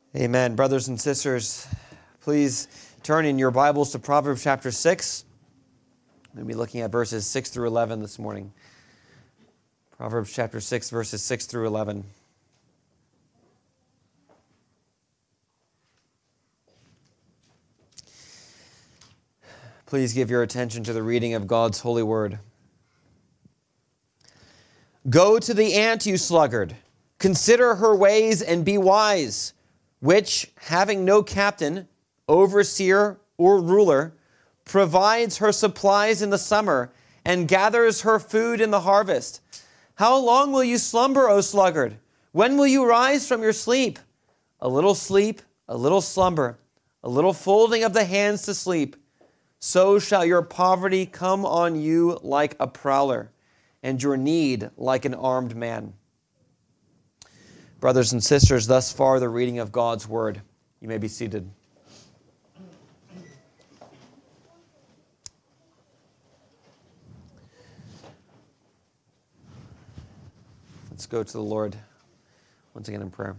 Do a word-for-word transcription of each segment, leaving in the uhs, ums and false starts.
Amen. Brothers and sisters, please turn in your Bibles to Proverbs chapter six. I'm going to be looking at verses six through eleven this morning. Proverbs chapter six, verses six through eleven. Please give your attention to the reading of God's holy word. Go to the ant, you sluggard. Consider her ways and be wise, which, having no captain, overseer, or ruler, provides her supplies in the summer and gathers her food in the harvest. How long will you slumber, O sluggard? When will you rise from your sleep? A little sleep, a little slumber, a little folding of the hands to sleep. So shall your poverty come on you like a prowler, and your need like an armed man. Brothers and sisters, thus far the reading of God's word. You may be seated. Let's go to the Lord once again in prayer.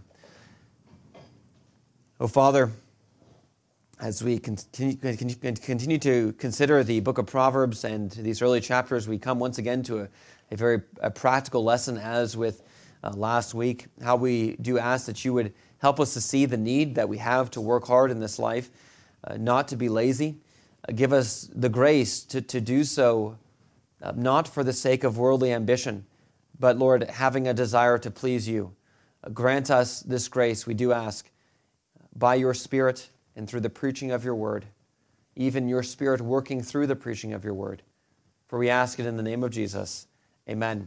Oh, Father, as we continue, continue to consider the book of Proverbs and these early chapters, we come once again to a, a very a practical lesson as with Uh, last week, how we do ask that you would help us to see the need that we have to work hard in this life, uh, not to be lazy. Uh, give us the grace to, to do so, uh, not for the sake of worldly ambition, but, Lord, having a desire to please you. Uh, grant us this grace, we do ask, by your Spirit and through the preaching of your word, even your Spirit working through the preaching of your word. For we ask it in the name of Jesus. Amen.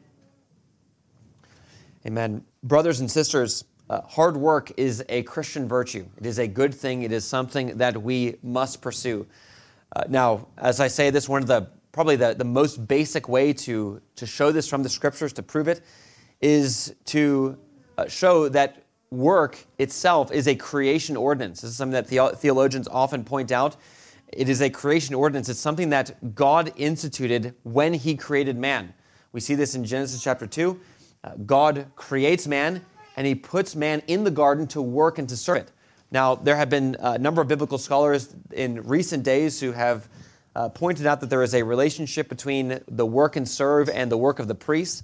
Amen. Brothers and sisters, uh, hard work is a Christian virtue. It is a good thing. It is something that we must pursue. Uh, now, as I say this, one of the probably the, the most basic way to, to show this from the scriptures, to prove it, is to uh, show that work itself is a creation ordinance. This is something that the, theologians often point out. It is a creation ordinance. It's something that God instituted when he created man. We see this in Genesis chapter two. Uh, God creates man, and he puts man in the garden to work and to serve it. Now, there have been a number of biblical scholars in recent days who have uh, pointed out that there is a relationship between the work and serve and the work of the priests.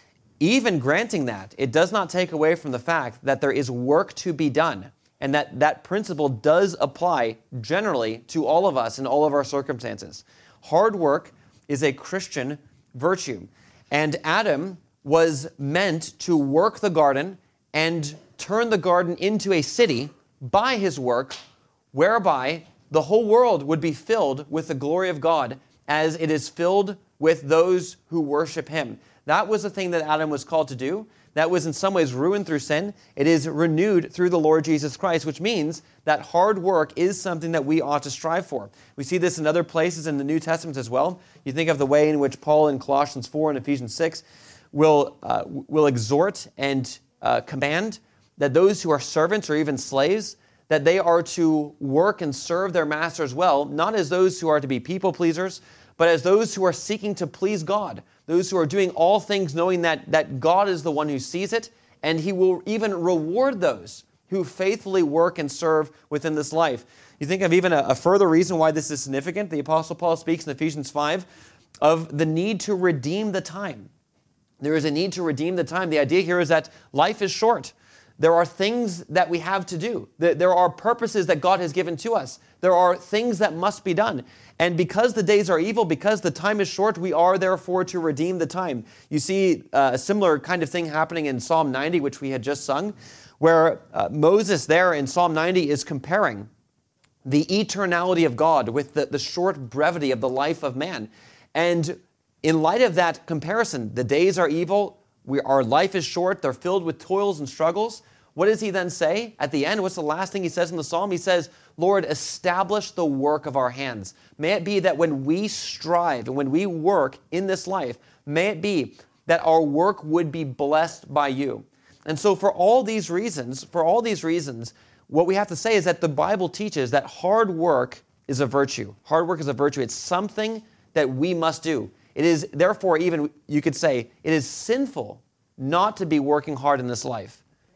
Even granting that, it does not take away from the fact that there is work to be done, and that that principle does apply generally to all of us in all of our circumstances. Hard work is a Christian virtue, and Adam was meant to work the garden and turn the garden into a city by his work, whereby the whole world would be filled with the glory of God as it is filled with those who worship him. That was the thing that Adam was called to do. That was in some ways ruined through sin. It is renewed through the Lord Jesus Christ, which means that hard work is something that we ought to strive for. We see this in other places in the New Testament as well. You think of the way in which Paul in Colossians four and Ephesians six will uh, will exhort and uh, command that those who are servants or even slaves, that they are to work and serve their masters well, not as those who are to be people pleasers, but as those who are seeking to please God, those who are doing all things knowing that, that God is the one who sees it, and he will even reward those who faithfully work and serve within this life. You think of even a, a further reason why this is significant. The Apostle Paul speaks in Ephesians five of the need to redeem the time. There is a need to redeem the time. The idea here is that life is short. There are things that we have to do. There are purposes that God has given to us. There are things that must be done. And because the days are evil, because the time is short, we are therefore to redeem the time. You see uh, a similar kind of thing happening in Psalm ninety, which we had just sung, where uh, Moses there in Psalm ninety is comparing the eternality of God with the, the short brevity of the life of man. And in light of that comparison, the days are evil, we, our life is short, they're filled with toils and struggles. What does he then say at the end? What's the last thing he says in the psalm? He says, Lord, establish the work of our hands. May it be that when we strive and when we work in this life, may it be that our work would be blessed by you. And so for all these reasons, for all these reasons, what we have to say is that the Bible teaches that hard work is a virtue. Hard work is a virtue. It's something that we must do. It is, therefore, even, you could say, it is sinful not to be working hard in this life.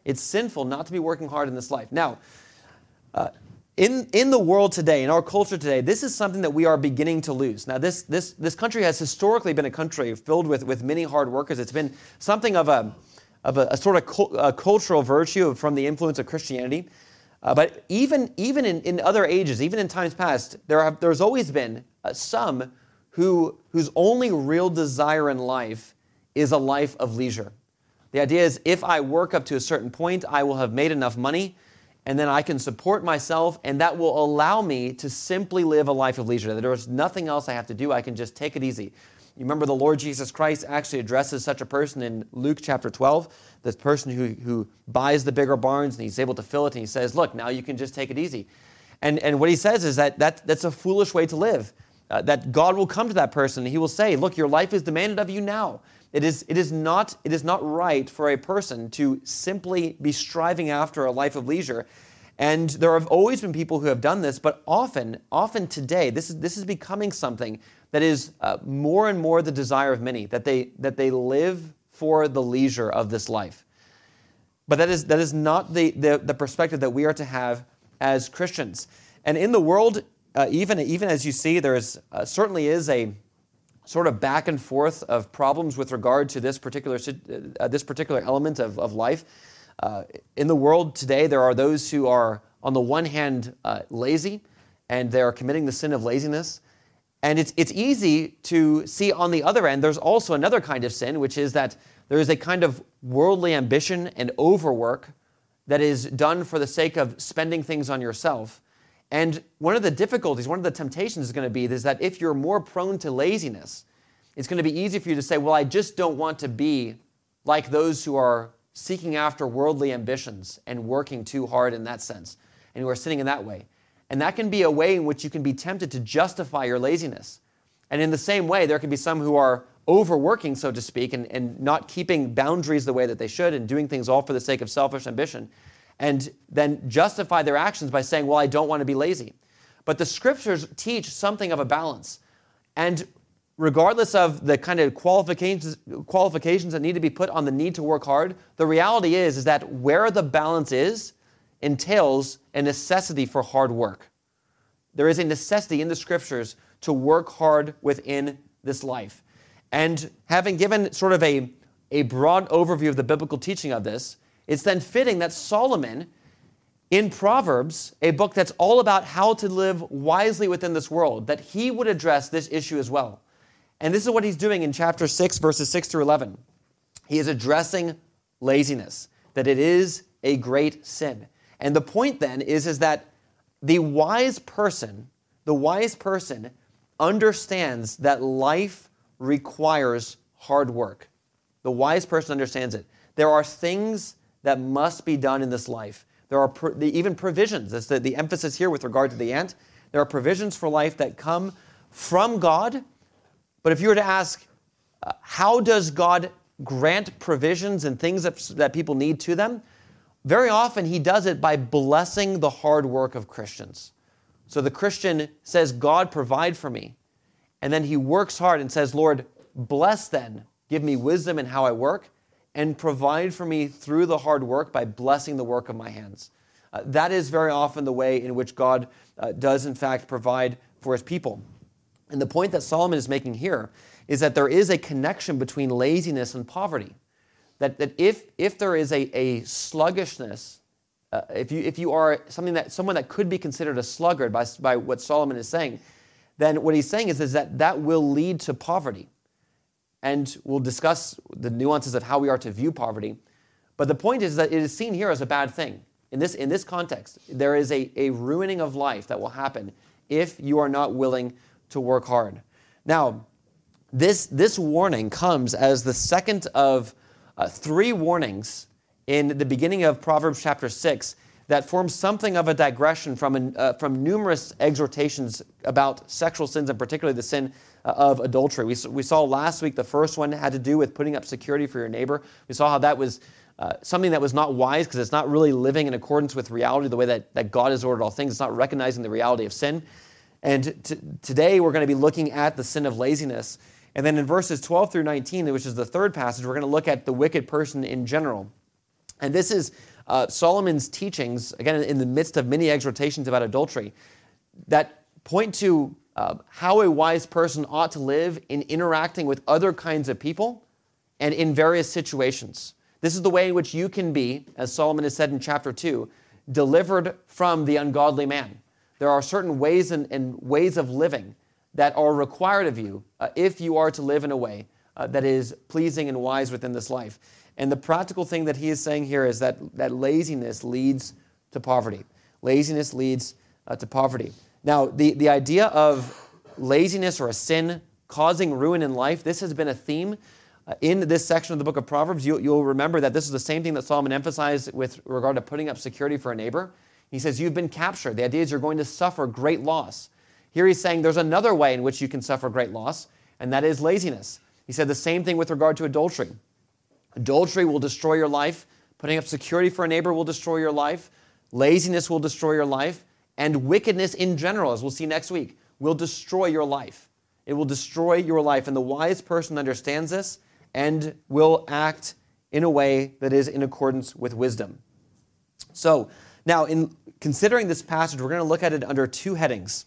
It's sinful not to be working hard in this life. Now, uh, in, in the world today, in our culture today, this is something that we are beginning to lose. Now, this, this, this country has historically been a country filled with, with many hard workers. It's been something of a, of a, a sort of cul- a cultural virtue from the influence of Christianity. Uh, but even, even in, in other ages, even in times past, there have, there's always been uh, some who, whose only real desire in life is a life of leisure. The idea is, if I work up to a certain point, I will have made enough money, and then I can support myself, and that will allow me to simply live a life of leisure. That there's nothing else I have to do. I can just take it easy. You remember the Lord Jesus Christ actually addresses such a person in Luke chapter twelve, this person who, who buys the bigger barns, and he's able to fill it, and he says, look, now you can just take it easy. And, and what he says is that, that that's a foolish way to live, uh, that God will come to that person, and he will say, look, your life is demanded of you now. It is, it is not, it is not right for a person to simply be striving after a life of leisure. And there have always been people who have done this, but often, often today, this is, this is becoming something that is uh, more and more the desire of many, that they, that they live for the leisure of this life. But that is, that is not the, the, the perspective that we are to have as Christians. And in the world, uh, even, even as you see, there is, uh, certainly is a sort of back and forth of problems with regard to this particular uh, this particular element of, of life. Uh, in the world today, there are those who are, on the one hand, uh, lazy, and they are committing the sin of laziness. And it's it's easy to see on the other end, there's also another kind of sin, which is that there is a kind of worldly ambition and overwork that is done for the sake of spending things on yourself. And one of the difficulties, one of the temptations is going to be is that if you're more prone to laziness, it's going to be easy for you to say, well, I just don't want to be like those who are seeking after worldly ambitions and working too hard in that sense, and who are sinning in that way. And that can be a way in which you can be tempted to justify your laziness. And in the same way, there can be some who are overworking, so to speak, and, and not keeping boundaries the way that they should and doing things all for the sake of selfish ambition, and then justify their actions by saying, well, I don't want to be lazy. But the scriptures teach something of a balance. And regardless of the kind of qualifications, qualifications that need to be put on the need to work hard, the reality is, is that where the balance is entails a necessity for hard work. There is a necessity in the scriptures to work hard within this life. And having given sort of a, a broad overview of the biblical teaching of this, it's then fitting that Solomon, in Proverbs, a book that's all about how to live wisely within this world, that he would address this issue as well. And this is what he's doing in chapter six, verses six through eleven. He is addressing laziness, that it is a great sin. And the point then is, is that the wise person, the wise person understands that life requires hard work. The wise person understands it. There are things that must be done in this life. There are pro- the, even provisions. That's the, the emphasis here with regard to the ant. There are provisions for life that come from God. But if you were to ask, uh, how does God grant provisions and things that, that people need to them? Very often he does it by blessing the hard work of Christians. So the Christian says, God, provide for me. And then he works hard and says, Lord, bless then. Give me wisdom in how I work, and provide for me through the hard work by blessing the work of my hands. Uh, that is very often the way in which God uh, does, in fact, provide for his people. And the point that Solomon is making here is that there is a connection between laziness and poverty. That, that if, if there is a, a sluggishness, uh, if, you, if you are something that, someone that could be considered a sluggard by, by what Solomon is saying, then what he's saying is, is that that will lead to poverty. And we'll discuss the nuances of how we are to view poverty. But the point is that it is seen here as a bad thing. In this, in this context, there is a, a ruining of life that will happen if you are not willing to work hard. Now, this, this warning comes as the second of uh, three warnings in the beginning of Proverbs chapter six that forms something of a digression from, an, uh, from numerous exhortations about sexual sins, and particularly the sin uh, of adultery. We, we saw last week the first one had to do with putting up security for your neighbor. We saw how that was uh, something that was not wise because it's not really living in accordance with reality, the way that, that God has ordered all things. It's not recognizing the reality of sin. And t- today we're going to be looking at the sin of laziness. And then in verses twelve through nineteen, which is the third passage, we're going to look at the wicked person in general. And this is uh, Solomon's teachings, again, in the midst of many exhortations about adultery, that point to uh, how a wise person ought to live in interacting with other kinds of people and in various situations. This is the way in which you can be, as Solomon has said in chapter two, delivered from the ungodly man. There are certain ways and, and ways of living that are required of you uh, if you are to live in a way uh, that is pleasing and wise within this life. And the practical thing that he is saying here is that, that laziness leads to poverty. Laziness leads uh, to poverty. Now, the, the idea of laziness or a sin causing ruin in life, this has been a theme uh, in this section of the book of Proverbs. You, you'll remember that this is the same thing that Solomon emphasized with regard to putting up security for a neighbor. He says, you've been captured. The idea is you're going to suffer great loss. Here he's saying there's another way in which you can suffer great loss, and that is laziness. He said the same thing with regard to adultery. Adultery will destroy your life. Putting up security for a neighbor will destroy your life. Laziness will destroy your life. And wickedness in general, as we'll see next week, will destroy your life. It will destroy your life. And the wise person understands this and will act in a way that is in accordance with wisdom. So, now in considering this passage, we're going to look at it under two headings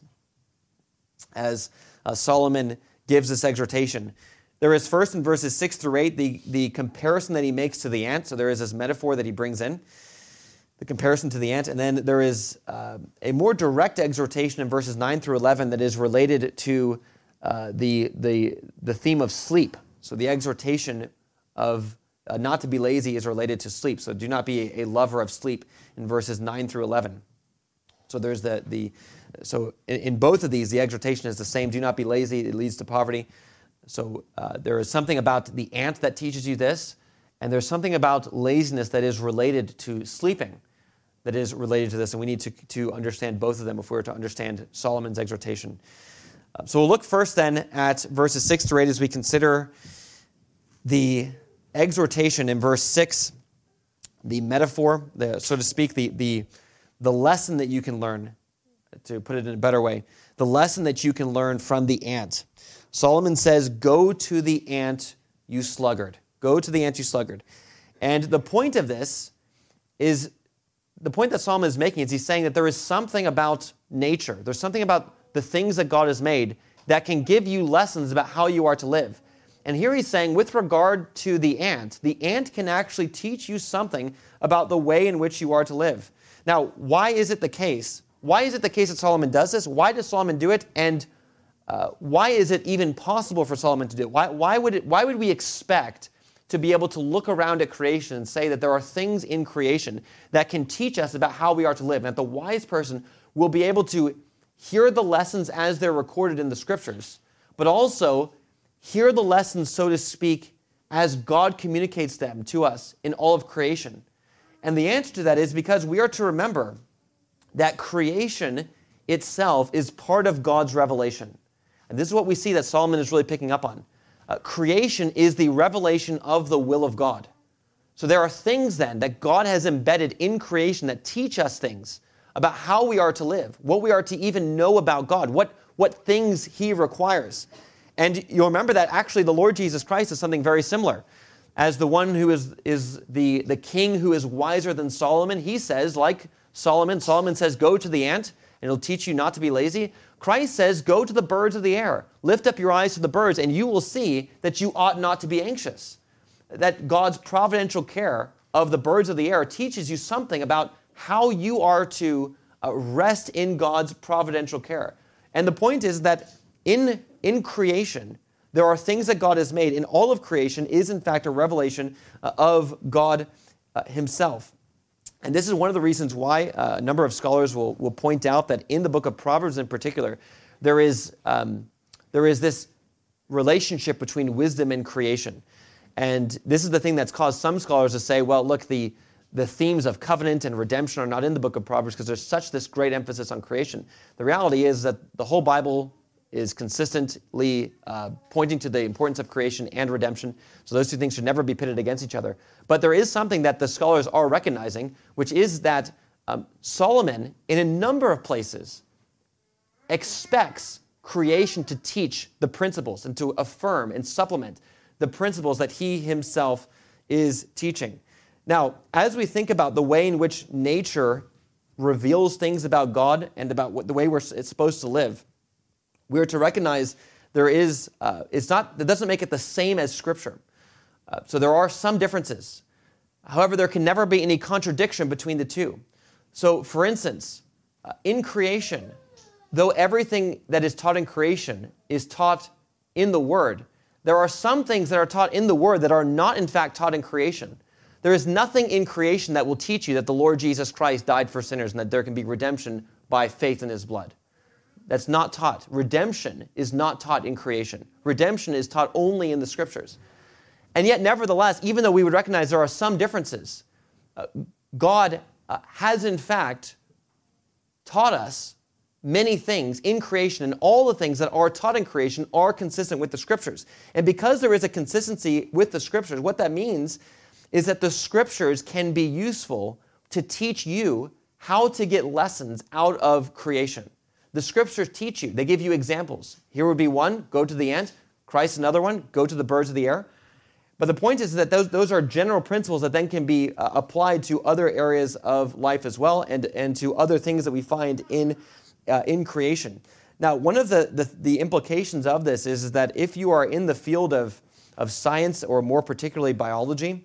as uh, Solomon gives this exhortation. There is first in verses six through eight, the, the comparison that he makes to the ant. So there is this metaphor that he brings in, the comparison to the ant. And then there is uh, a more direct exhortation in verses nine through eleven that is related to uh, the, the, the theme of sleep. So the exhortation of uh, not to be lazy is related to sleep. So do not be a, a lover of sleep in verses nine through eleven. So there's the, the so in, in both of these, the exhortation is the same. Do not be lazy, it leads to poverty. So uh, there is something about the ant that teaches you this, and there's something about laziness that is related to sleeping, that is related to this, and we need to, to understand both of them if we were to understand Solomon's exhortation. Uh, so we'll look first then at verses six through eight as we consider the exhortation in verse six, the metaphor, the, so to speak, the, the, the lesson that you can learn, to put it in a better way, the lesson that you can learn from the ant. Solomon says, go to the ant, you sluggard. Go to the ant, you sluggard. And the point of this is, the point that Solomon is making is he's saying that there is something about nature, there's something about the things that God has made that can give you lessons about how you are to live. And here he's saying, with regard to the ant, the ant can actually teach you something about the way in which you are to live. Now, why is it the case? Why is it the case that Solomon does this? Why does Solomon do it? And Uh, why is it even possible for Solomon to do it? Why, why, would it? why would we expect to be able to look around at creation and say that there are things in creation that can teach us about how we are to live, and that the wise person will be able to hear the lessons as they're recorded in the Scriptures, but also hear the lessons, so to speak, as God communicates them to us in all of creation? And the answer to that is because we are to remember that creation itself is part of God's revelation. And this is what we see that Solomon is really picking up on. Uh, creation is the revelation of the will of God. So there are things then that God has embedded in creation that teach us things about how we are to live, what we are to even know about God, what, what things He requires. And you'll remember that actually the Lord Jesus Christ is something very similar. As the one who is, is the, the king who is wiser than Solomon, he says, like Solomon, Solomon says, go to the ant, and it'll teach you not to be lazy. Christ says, go to the birds of the air. Lift up your eyes to the birds, and you will see that you ought not to be anxious. That God's providential care of the birds of the air teaches you something about how you are to uh, rest in God's providential care. And the point is that in, in creation, there are things that God has made. In all of creation is, in fact, a revelation uh, of God uh, Himself. And this is one of the reasons why uh, a number of scholars will, will point out that in the book of Proverbs in particular, there is, um, there is this relationship between wisdom and creation. And this is the thing that's caused some scholars to say, well, look, the, the themes of covenant and redemption are not in the book of Proverbs because there's such this great emphasis on creation. The reality is that the whole Bible is consistently uh, pointing to the importance of creation and redemption. So those two things should never be pitted against each other. But there is something that the scholars are recognizing, which is that um, Solomon, in a number of places, expects creation to teach the principles and to affirm and supplement the principles that he himself is teaching. Now, as we think about the way in which nature reveals things about God and about what, the way we're it's supposed to live, we are to recognize there is, uh, it's not, that doesn't make it the same as Scripture. Uh, so there are some differences. However, there can never be any contradiction between the two. So, for instance, uh, in creation, though everything that is taught in creation is taught in the Word, there are some things that are taught in the Word that are not, in fact, taught in creation. There is nothing in creation that will teach you that the Lord Jesus Christ died for sinners and that there can be redemption by faith in His blood. That's not taught. Redemption is not taught in creation. Redemption is taught only in the Scriptures. And yet, nevertheless, even though we would recognize there are some differences, uh, God uh, has, in fact, taught us many things in creation, and all the things that are taught in creation are consistent with the Scriptures. And because there is a consistency with the Scriptures, what that means is that the Scriptures can be useful to teach you how to get lessons out of creation. The Scriptures teach you. They give you examples. Here would be one, go to the ant. Christ, another one, go to the birds of the air. But the point is that those, those are general principles that then can be uh, applied to other areas of life as well, and, and to other things that we find in, uh, in creation. Now, one of the, the, the implications of this is, is that if you are in the field of, of science, or more particularly biology,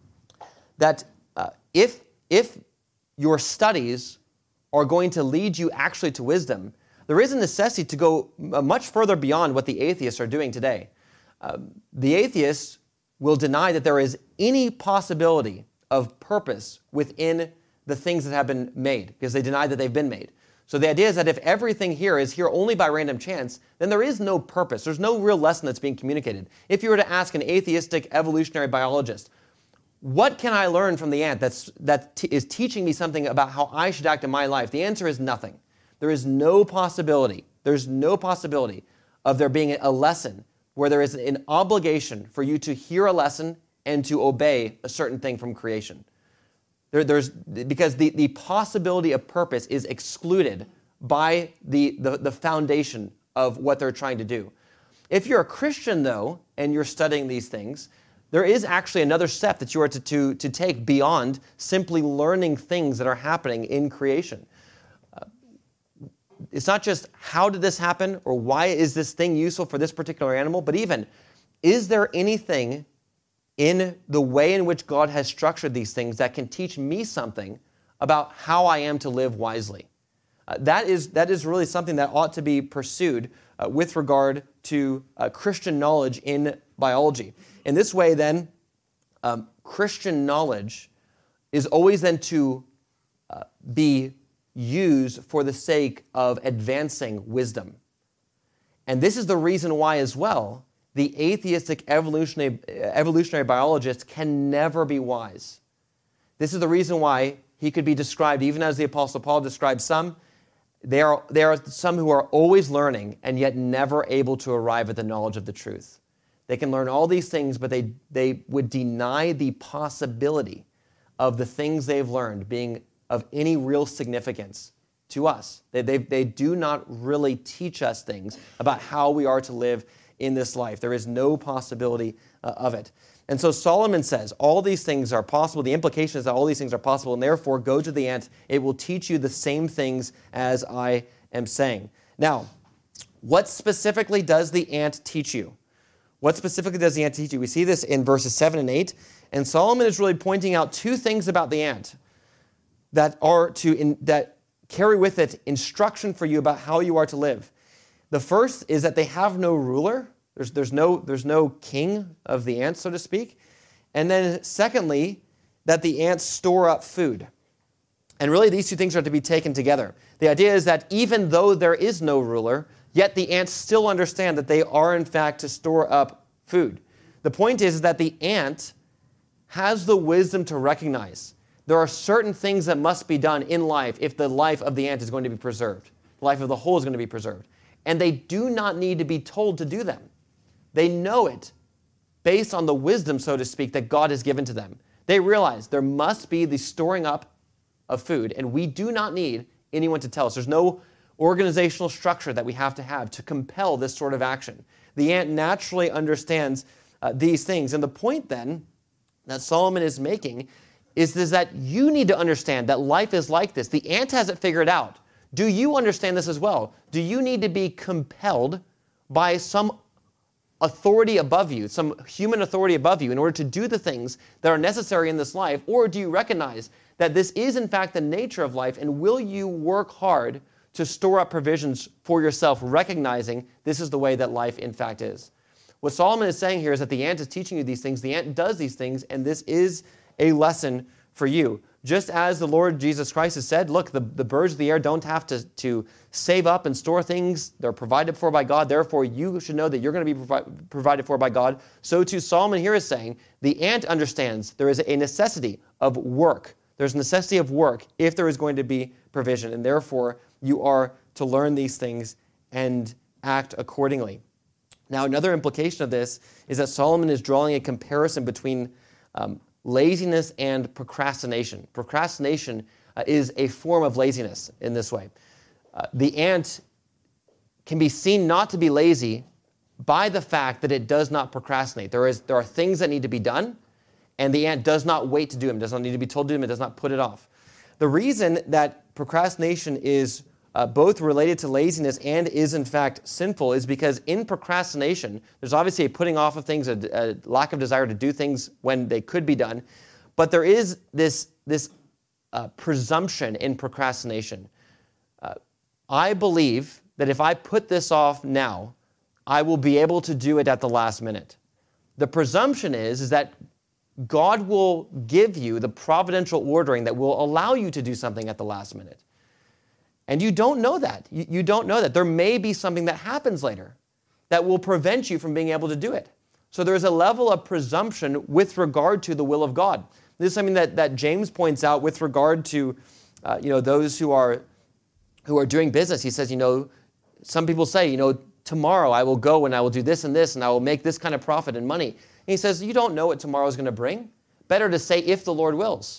that uh, if, if your studies are going to lead you actually to wisdom, there is a necessity to go much further beyond what the atheists are doing today. Uh, the atheists will deny that there is any possibility of purpose within the things that have been made, because they deny that they've been made. So the idea is that if everything here is here only by random chance, then there is no purpose. There's no real lesson that's being communicated. If you were to ask an atheistic evolutionary biologist, what can I learn from the ant that's, that t- is teaching me something about how I should act in my life? The answer is nothing. There is no possibility, there's no possibility of there being a lesson where there is an obligation for you to hear a lesson and to obey a certain thing from creation. There, there's, because the, the possibility of purpose is excluded by the, the, the foundation of what they're trying to do. If you're a Christian, though, and you're studying these things, there is actually another step that you are to, to, to take beyond simply learning things that are happening in creation. Uh, it's not just how did this happen, or why is this thing useful for this particular animal, but even, is there anything in the way in which God has structured these things that can teach me something about how I am to live wisely? Uh, that is, that is really something that ought to be pursued uh, with regard to uh, Christian knowledge in biology. In this way, then, um, Christian knowledge is always then to uh, be used for the sake of advancing wisdom. And this is the reason why, as well, the atheistic evolutionary, evolutionary biologist can never be wise. This is the reason why he could be described, even as the Apostle Paul described some, there are, there are some who are always learning and yet never able to arrive at the knowledge of the truth. They can learn all these things, but they, they would deny the possibility of the things they've learned being of any real significance to us. They, they, they do not really teach us things about how we are to live in this life. There is no possibility uh, of it. And so Solomon says, all these things are possible. The implication is that all these things are possible, and therefore go to the ant. It will teach you the same things as I am saying. Now, what specifically does the ant teach you? What specifically does the ant teach you? We see this in verses seven and eight. And Solomon is really pointing out two things about the ant that are to in, that carry with it instruction for you about how you are to live. The first is that they have no ruler. There's, there's, no, there's no king of the ants, so to speak. And then secondly, that the ants store up food. And really these two things are to be taken together. The idea is that even though there is no ruler, yet the ants still understand that they are in fact to store up food. The point is that the ant has the wisdom to recognize there are certain things that must be done in life if the life of the ant is going to be preserved. The life of the whole is going to be preserved. And they do not need to be told to do them. They know it based on the wisdom, so to speak, that God has given to them. They realize there must be the storing up of food, and we do not need anyone to tell us. There's no organizational structure that we have to have to compel this sort of action. The ant naturally understands uh, these things. And the point then that Solomon is making is, is that you need to understand that life is like this. The ant has it figured out. Do you understand this as well? Do you need to be compelled by some authority above you, some human authority above you, in order to do the things that are necessary in this life? Or do you recognize that this is in fact the nature of life, and will you work hard to store up provisions for yourself, recognizing this is the way that life in fact is? What Solomon is saying here is that the ant is teaching you these things, the ant does these things, and this is a lesson for you. Just as the Lord Jesus Christ has said, look, the, the birds of the air don't have to, to save up and store things. They're provided for by God. Therefore, you should know that you're going to be provi- provided for by God. So too, Solomon here is saying the ant understands there is a necessity of work. There's a necessity of work if there is going to be provision. And therefore, you are to learn these things and act accordingly. Now, another implication of this is that Solomon is drawing a comparison between um, laziness and procrastination. Procrastination uh, is a form of laziness in this way. Uh, the ant can be seen not to be lazy by the fact that it does not procrastinate. There is, there are things that need to be done, and the ant does not wait to do them, does not need to be told to do them, it does not put it off. The reason that procrastination is uh, both related to laziness and is in fact sinful is because in procrastination, there's obviously a putting off of things, a, a lack of desire to do things when they could be done, but there is this, this uh, presumption in procrastination. Uh, I believe that if I put this off now, I will be able to do it at the last minute. The presumption is, is that God will give you the providential ordering that will allow you to do something at the last minute. And you don't know that. You, you don't know that. There may be something that happens later that will prevent you from being able to do it. So there's a level of presumption with regard to the will of God. This is something that, that James points out with regard to uh, you know, those who are, who are doing business. He says, you know, some people say, you know, tomorrow I will go and I will do this and this and I will make this kind of profit and money. And he says, you don't know what tomorrow is going to bring. Better to say, if the Lord wills.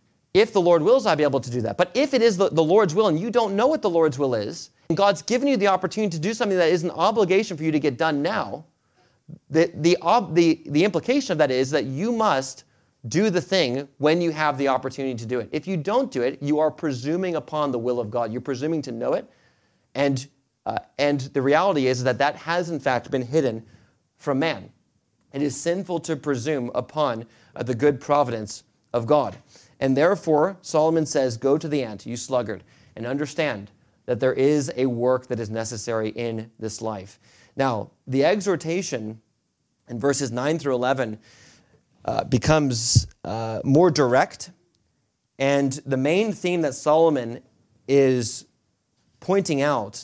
If the Lord wills, I'll be able to do that. But if it is the, the Lord's will and you don't know what the Lord's will is, and God's given you the opportunity to do something that is an obligation for you to get done now, the, the, ob, the, the implication of that is that you must do the thing when you have the opportunity to do it. If you don't do it, you are presuming upon the will of God. You're presuming to know it. And, uh, and the reality is that that has in fact been hidden from man. It is sinful to presume upon uh, the good providence of God. And therefore, Solomon says, go to the ant, you sluggard, and understand that there is a work that is necessary in this life. Now, the exhortation in verses nine through eleven uh, becomes uh, more direct. And the main theme that Solomon is pointing out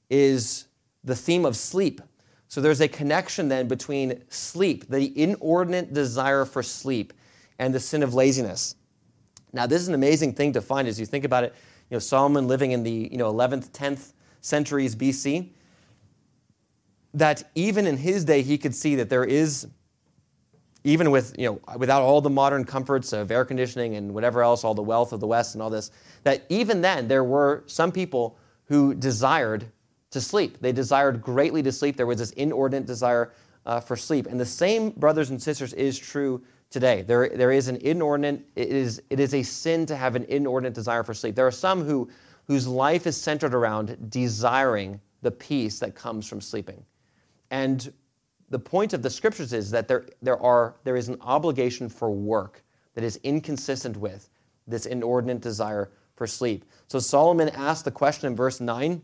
is the theme of sleep. So there's a connection then between sleep, the inordinate desire for sleep, and the sin of laziness. Now, this is an amazing thing to find as you think about it. You know, Solomon living in the you know eleventh, tenth centuries B C, that even in his day he could see that there is, even with you know without all the modern comforts of air conditioning and whatever else, all the wealth of the West and all this, that even then there were some people who desired to sleep. They desired greatly to sleep. There was this inordinate desire uh, for sleep. And the same, brothers and sisters, is true today. There, there is an inordinate, it is, it is a sin to have an inordinate desire for sleep. There are some who, whose life is centered around desiring the peace that comes from sleeping. And the point of the scriptures is that there, there, are, there is an obligation for work that is inconsistent with this inordinate desire for sleep. So Solomon asked the question in verse nine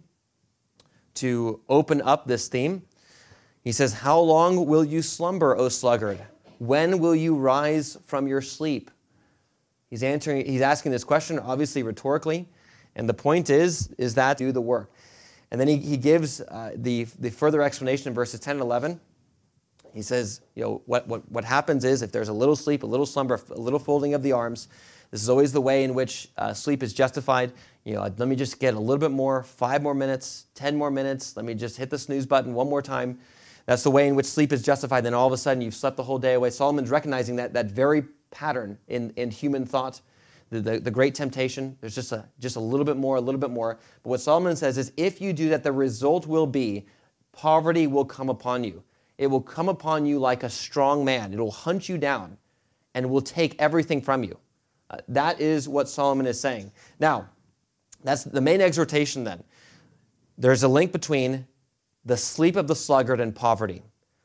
to open up this theme. He says, how long will you slumber, O sluggard? When will you rise from your sleep? He's answering, he's asking this question, obviously rhetorically, and the point is, is that do the work. And then he, he gives uh, the, the further explanation in verses ten and eleven. He says, you know, what, what, what happens is if there's a little sleep, a little slumber, a little folding of the arms, this is always the way in which uh, sleep is justified. You know, let me just get a little bit more, five more minutes, ten more minutes. Let me just hit the snooze button one more time. That's the way in which sleep is justified. Then all of a sudden you've slept the whole day away. Solomon's recognizing that that very pattern in, in human thought, the, the, the great temptation. There's just a, just a little bit more, a little bit more. But what Solomon says is if you do that, the result will be poverty will come upon you. It will come upon you like a strong man. It will hunt you down and will take everything from you. Uh, that is what Solomon is saying. Now, that's the main exhortation then. There's a link between the sleep of the sluggard and poverty.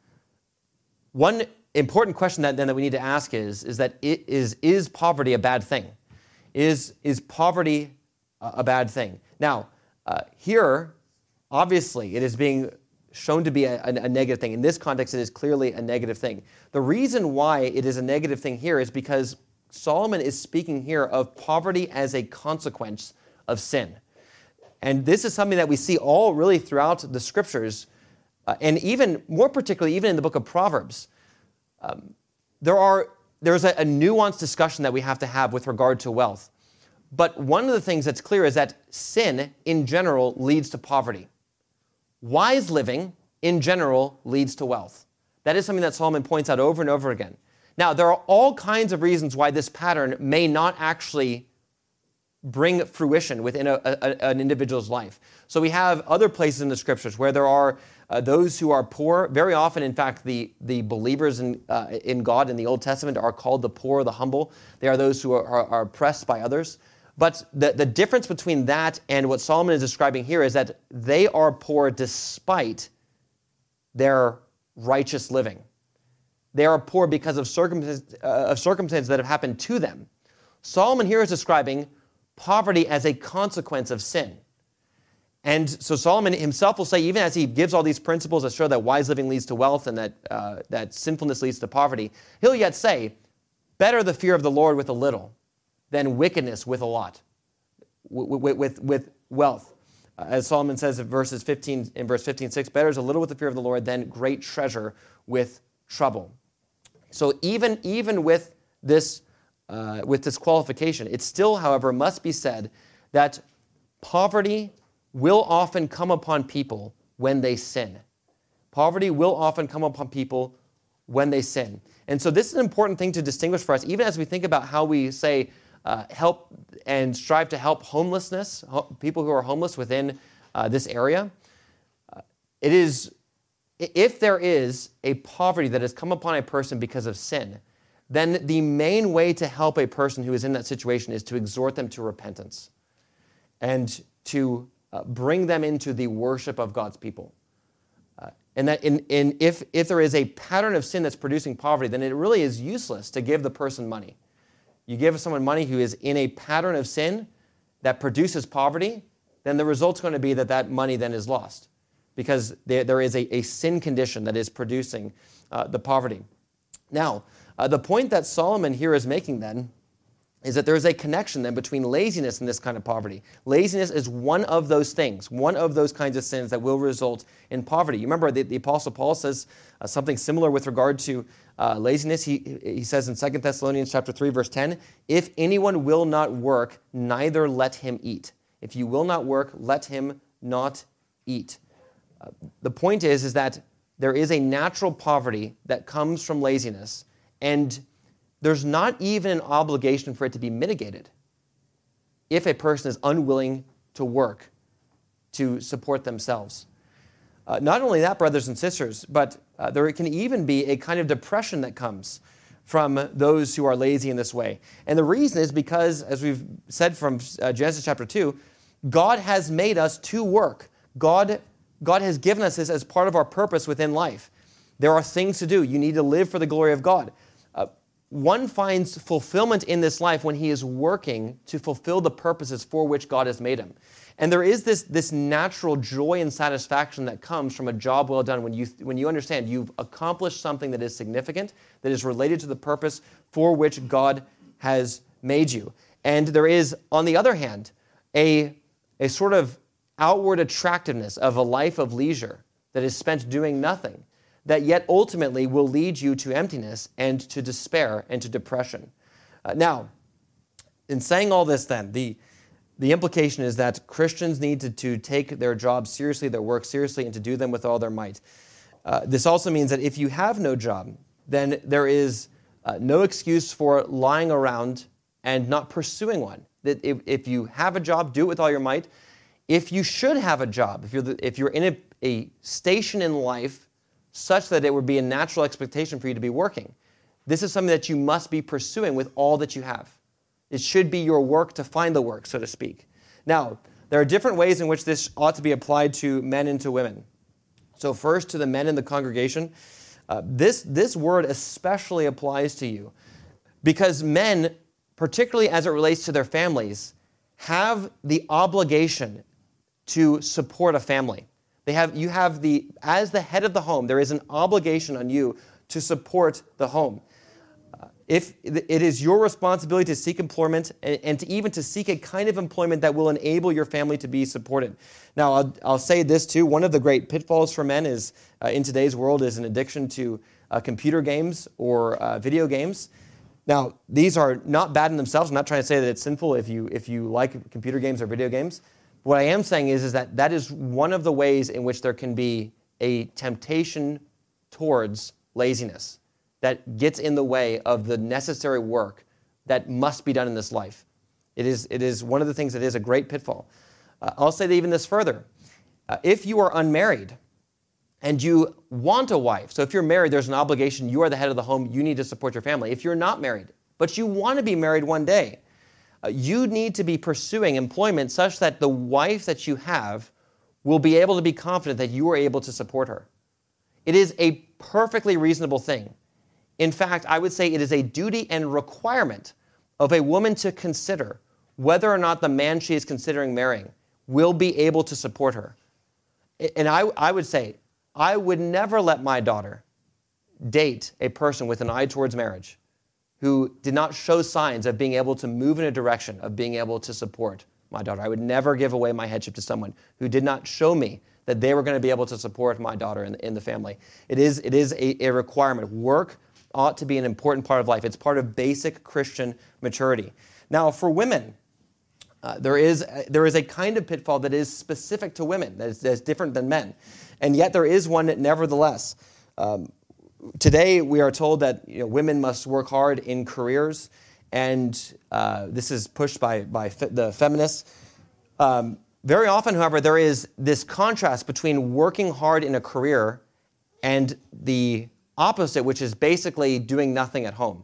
One important question that then that we need to ask is, is that it is, is poverty a bad thing? Is, is poverty a, a bad thing? Now, uh, here, obviously, it is being shown to be a, a, a negative thing. In this context, it is clearly a negative thing. The reason why it is a negative thing here is because Solomon is speaking here of poverty as a consequence of sin. And this is something that we see all really throughout the scriptures, uh, and even more particularly, even in the book of Proverbs. Um, there are there's a, a nuanced discussion that we have to have with regard to wealth. But one of the things that's clear is that sin, in general, leads to poverty. Wise living, in general, leads to wealth. That is something that Solomon points out over and over again. Now, there are all kinds of reasons why this pattern may not actually bring fruition within a, a, an individual's life. So we have other places in the scriptures where there are uh, those who are poor. Very often, in fact, the, the believers in, uh, in God in the Old Testament are called the poor, the humble. They are those who are, are, are oppressed by others. But the, the difference between that and what Solomon is describing here is that they are poor despite their righteous living. They are poor because of circumstances, uh, of circumstances that have happened to them. Solomon here is describing poverty as a consequence of sin. And so Solomon himself will say, even as he gives all these principles that show that wise living leads to wealth and that, uh, that sinfulness leads to poverty, he'll yet say, better the fear of the Lord with a little than wickedness with a lot, with, with, with wealth. Uh, as Solomon says in verses fifteen, in verse fifteen six, better is a little with the fear of the Lord than great treasure with trouble. So even, even with this Uh, with this qualification, it still, however, must be said that poverty will often come upon people when they sin. Poverty will often come upon people when they sin. And so this is an important thing to distinguish for us, even as we think about how we say uh, help and strive to help homelessness, ho- people who are homeless within uh, this area. Uh, it is, if there is a poverty that has come upon a person because of sin, then the main way to help a person who is in that situation is to exhort them to repentance and to uh, bring them into the worship of God's people. Uh, and that in, in, if, if there is a pattern of sin that's producing poverty, then it really is useless to give the person money. You give someone money who is in a pattern of sin that produces poverty, then the result's going to be that that money then is lost because there, there is a, a sin condition that is producing uh, the poverty. Now, Uh, the point that Solomon here is making then is that there is a connection then between laziness and this kind of poverty. Laziness is one of those things, one of those kinds of sins that will result in poverty. You remember the, the Apostle Paul says uh, something similar with regard to uh, laziness. He, he says in Second Thessalonians chapter three, verse ten, if anyone will not work, neither let him eat. If you will not work, let him not eat. Uh, the point is, is that there is a natural poverty that comes from laziness, and there's not even an obligation for it to be mitigated if a person is unwilling to work to support themselves. Uh, not only that, brothers and sisters, but uh, there can even be a kind of depression that comes from those who are lazy in this way. And the reason is because, as we've said from uh, Genesis chapter two, God has made us to work. God, God has given us this as part of our purpose within life. There are things to do. You need to live for the glory of God. Uh, one finds fulfillment in this life when he is working to fulfill the purposes for which God has made him. And there is this, this natural joy and satisfaction that comes from a job well done when you, when you understand you've accomplished something that is significant, that is related to the purpose for which God has made you. And there is, on the other hand, a, a sort of outward attractiveness of a life of leisure that is spent doing nothing, that yet ultimately will lead you to emptiness and to despair and to depression. Uh, now, in saying all this then, the, the implication is that Christians need to, to take their jobs seriously, their work seriously, and to do them with all their might. Uh, this also means that if you have no job, then there is uh, no excuse for lying around and not pursuing one. That if, if you have a job, do it with all your might. If you should have a job, if you're, the, if you're in a, a station in life such that it would be a natural expectation for you to be working, this is something that you must be pursuing with all that you have. It should be your work to find the work, so to speak. Now, there are different ways in which this ought to be applied to men and to women. So first, to the men in the congregation, uh, this, this word especially applies to you because men, particularly as it relates to their families, have the obligation to support a family. They have, you have the, as the head of the home, there is an obligation on you to support the home. Uh, if it is your responsibility to seek employment and, and to even to seek a kind of employment that will enable your family to be supported. Now, I'll, I'll say this too. One of the great pitfalls for men is, uh, in today's world, is an addiction to uh, computer games or uh, video games. Now, these are not bad in themselves. I'm not trying to say that it's sinful if you if you like computer games or video games. What I am saying is, is that that is one of the ways in which there can be a temptation towards laziness that gets in the way of the necessary work that must be done in this life. It is, it is one of the things that is a great pitfall. Uh, I'll say that even this further. Uh, if you are unmarried and you want a wife, so if you're married, there's an obligation, you are the head of the home, you need to support your family. If you're not married, but you want to be married one day, uh, you need to be pursuing employment such that the wife that you have will be able to be confident that you are able to support her. It is a perfectly reasonable thing. In fact, I would say it is a duty and requirement of a woman to consider whether or not the man she is considering marrying will be able to support her. And I, I would say, I would never let my daughter date a person with an eye towards marriage who did not show signs of being able to move in a direction of being able to support my daughter. I would never give away my headship to someone who did not show me that they were going to be able to support my daughter in, in the family. It is, it is a, a requirement. Work ought to be an important part of life. It's part of basic Christian maturity. Now, for women, uh, there is there is a kind of pitfall that is specific to women, that is, that is different than men. And yet there is one nevertheless. Um, today, we are told that you know, women must work hard in careers, and uh, this is pushed by, by fe- the feminists. Um, very often, however, there is this contrast between working hard in a career and the opposite, which is basically doing nothing at home.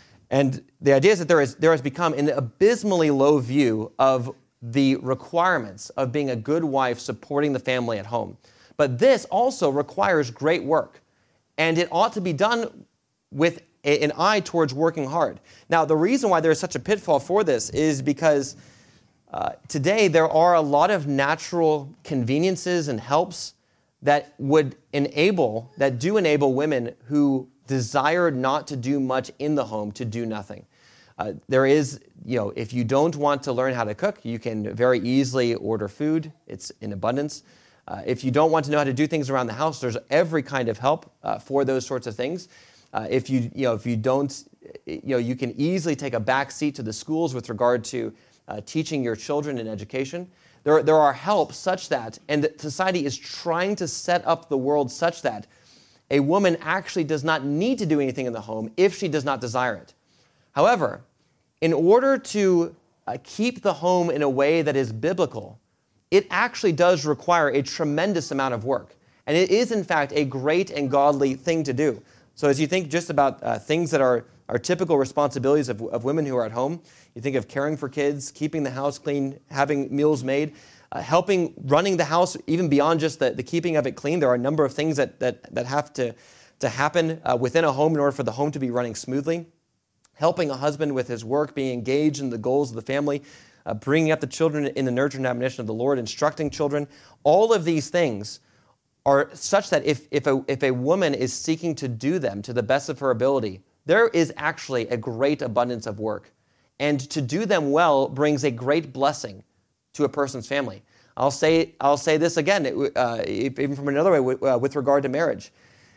And the idea is that there, is, there has become an abysmally low view of the requirements of being a good wife supporting the family at home. But this also requires great work, and it ought to be done with a, an eye towards working hard. Now, the reason why there is such a pitfall for this is because uh, today there are a lot of natural conveniences and helps that would enable, that do enable women who desire not to do much in the home to do nothing. Uh, there is, you know, if you don't want to learn how to cook, you can very easily order food. It's in abundance. Uh, if you don't want to know how to do things around the house, there's every kind of help uh, for those sorts of things. Uh, if you, you know, if you don't, you know, you can easily take a back seat to the schools with regard to uh, teaching your children in education. There, there are helps such that, and society is trying to set up the world such that a woman actually does not need to do anything in the home if she does not desire it. However, in order to uh, keep the home in a way that is biblical, it actually does require a tremendous amount of work. And it is, in fact, a great and godly thing to do. So as you think just about uh, things that are, are typical responsibilities of, of women who are at home, you think of caring for kids, keeping the house clean, having meals made, uh, helping running the house, even beyond just the, the keeping of it clean. There are a number of things that, that, that have to, to happen uh, within a home in order for the home to be running smoothly. Helping a husband with his work, being engaged in the goals of the family, uh, bringing up the children in the nurture and admonition of the Lord, instructing children. All of these things are such that if, if, a, if a woman is seeking to do them to the best of her ability, there is actually a great abundance of work. And to do them well brings a great blessing to a person's family. I'll say, I'll say this again, uh, even from another way, uh, with regard to marriage.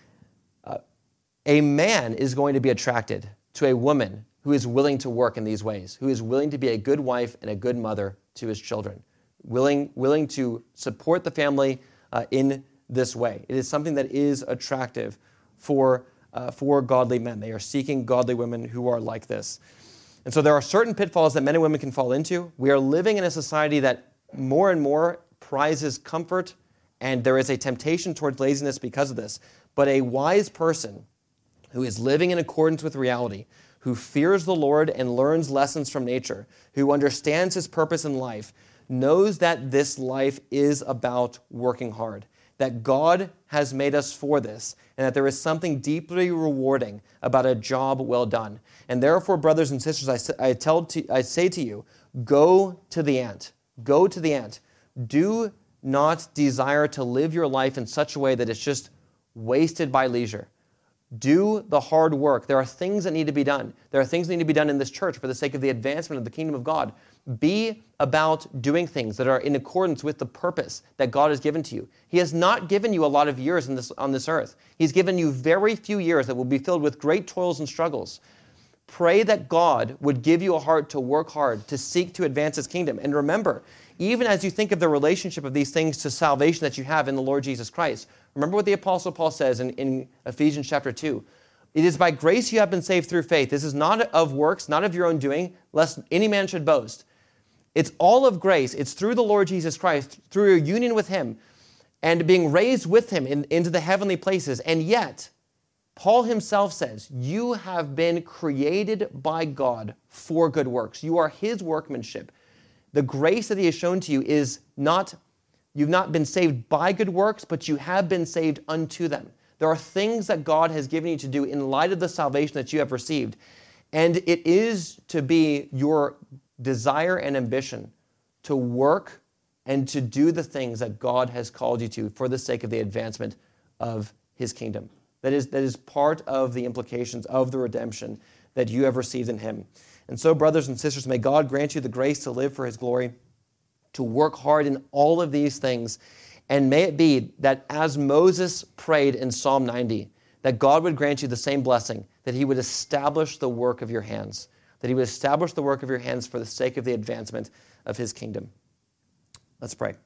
Uh, a man is going to be attracted to a woman who is willing to work in these ways, who is willing to be a good wife and a good mother to his children, willing, willing to support the family uh, in this way. It is something that is attractive for, uh, for godly men. They are seeking godly women who are like this. And so there are certain pitfalls that men and women can fall into. We are living in a society that more and more prizes comfort, and there is a temptation towards laziness because of this. But a wise person who is living in accordance with reality, who fears the Lord and learns lessons from nature, who understands his purpose in life, knows that this life is about working hard, that God has made us for this, and that there is something deeply rewarding about a job well done. And therefore, brothers and sisters, I, I, tell to, I say to you, go to the ant. Go to the ant. Do not desire to live your life in such a way that it's just wasted by leisure. Do the hard work. There are things that need to be done. There are things that need to be done in this church for the sake of the advancement of the kingdom of God. Be about doing things that are in accordance with the purpose that God has given to you. He has not given you a lot of years in this, on this earth. He's given you very few years that will be filled with great toils and struggles. Pray that God would give you a heart to work hard, to seek to advance his kingdom. And remember, even as you think of the relationship of these things to salvation that you have in the Lord Jesus Christ, remember what the Apostle Paul says in, in Ephesians chapter two. It is by grace you have been saved through faith. This is not of works, not of your own doing, lest any man should boast. It's all of grace. It's through the Lord Jesus Christ, through your union with him, and being raised with him in, into the heavenly places. And yet, Paul himself says, you have been created by God for good works. You are his workmanship. The grace that he has shown to you is not, you've not been saved by good works, but you have been saved unto them. There are things that God has given you to do in light of the salvation that you have received. And it is to be your desire and ambition to work and to do the things that God has called you to for the sake of the advancement of his kingdom. That is, that is part of the implications of the redemption that you have received in him. And so, brothers and sisters, may God grant you the grace to live for his glory, to work hard in all of these things. And may it be that as Moses prayed in Psalm ninety, that God would grant you the same blessing, that he would establish the work of your hands, that he would establish the work of your hands for the sake of the advancement of his kingdom. Let's pray.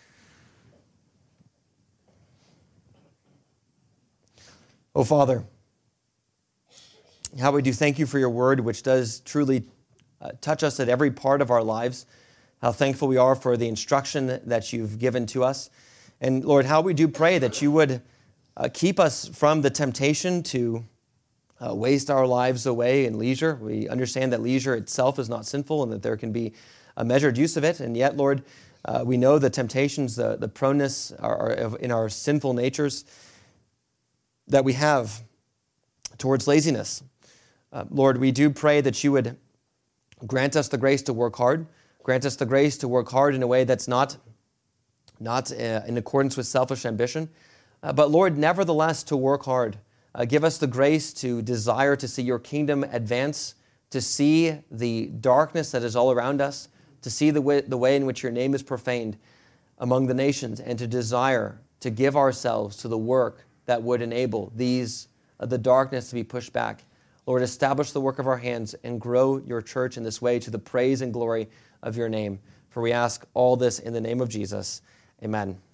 Oh, Father, how we do thank you for your word, which does truly uh, touch us at every part of our lives. How thankful we are for the instruction that you've given to us. And Lord, how we do pray that you would uh, keep us from the temptation to uh, waste our lives away in leisure. We understand that leisure itself is not sinful and that there can be a measured use of it. And yet, Lord, uh, we know the temptations, the, the proneness are, are in our sinful natures that we have towards laziness. Uh, Lord, we do pray that you would grant us the grace to work hard, grant us the grace to work hard in a way that's not, not uh, in accordance with selfish ambition, uh, but Lord, nevertheless, to work hard. Uh, give us the grace to desire to see your kingdom advance, to see the darkness that is all around us, to see the way, the way in which your name is profaned among the nations, and to desire to give ourselves to the work that would enable these, uh, the darkness to be pushed back. Lord, establish the work of our hands and grow your church in this way to the praise and glory of your name. For we ask all this in the name of Jesus. Amen.